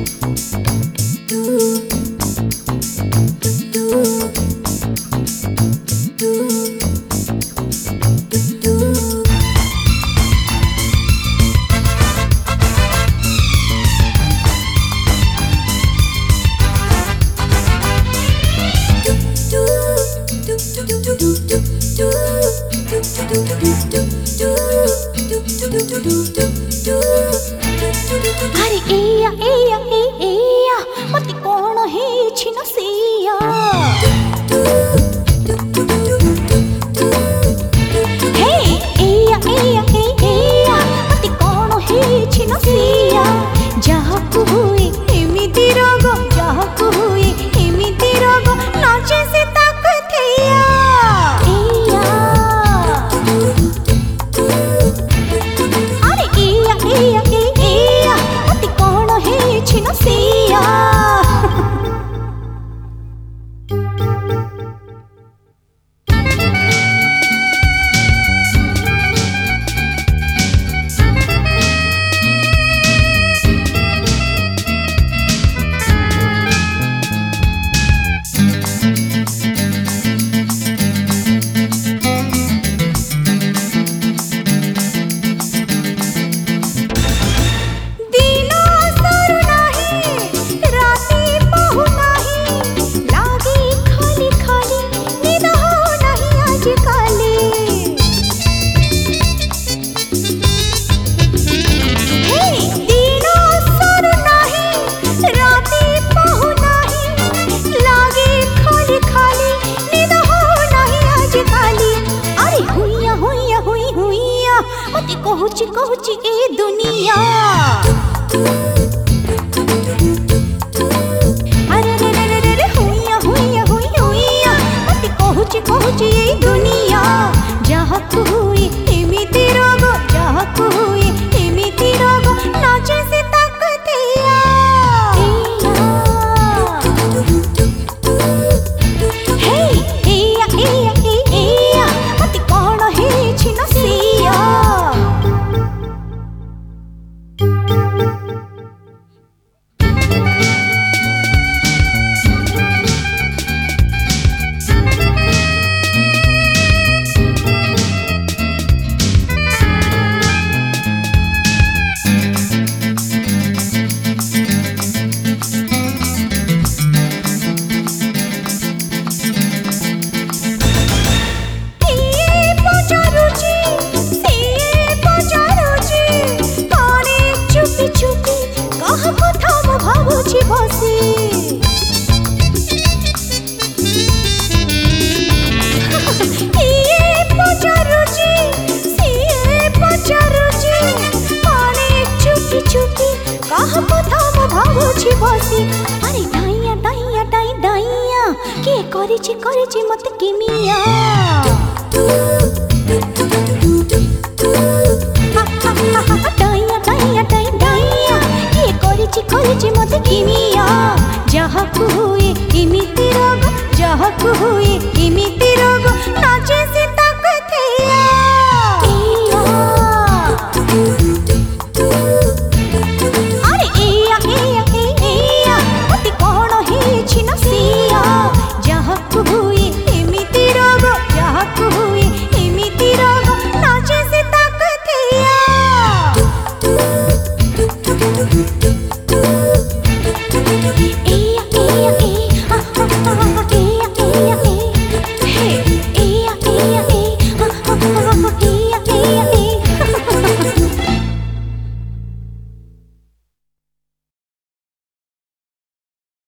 अरे एया एया एया मते कोण हेछि न सिया हे एया एया एया मते कोण हेछि न सिया जाहकु हुए एमिति रोग जाहकु हुए एमिति रोग नाचे से ताक थैया एया अरे एया एया एया मते कोण हेछि न सिया मते कहूची कहूची ए दुनिया अरे रे रे रे रे हुइया हुइया हुइया हुइया मते कहूची कहूची ए दुनिया जाहकु हुए एमिति रोग जाहकु हुए एमिति रोग नाचे से ताक थैया हे एया एया एया मते कोण हेछि न सिया अरे डाइया डाइया डाइ डाइया के करिछि करिछि मत किमिया डाइया डाइया डाइ डाइया के करिछि करिछि मत किमिया जाहकु हुए एमिति रोग जाहकु हुए एमिति